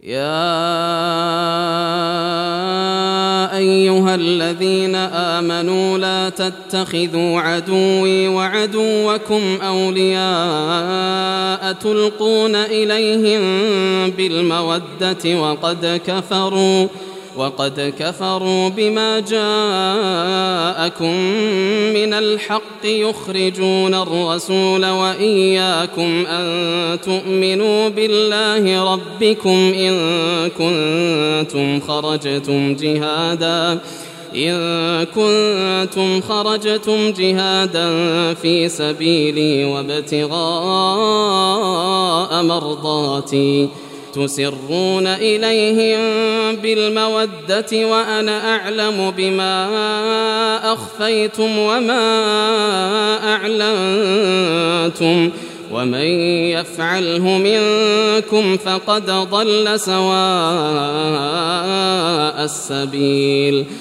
يا أيها الذين آمنوا لا تتخذوا عدوي وعدوكم أولياء تلقون إليهم بالمودة وقد كفروا بما جاءكم من الحق يخرجون الرسول وإياكم أن تؤمنوا بالله ربكم إن كنتم خرجتم جهادا في سبيلي وابتغاء مرضاتي تسرون إليهم بالمودة وأنا أعلم بما أخفيتم وما أعلنتم ومن يفعله منكم فقد ضل سواء السبيل